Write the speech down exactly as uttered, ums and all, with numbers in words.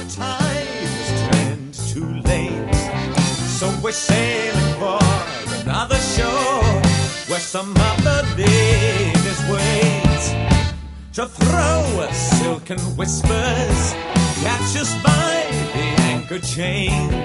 tide's turned too late. So we're sailing for another shore where some other ladies wait to throw us silken whispers, catch us by the anchor chain.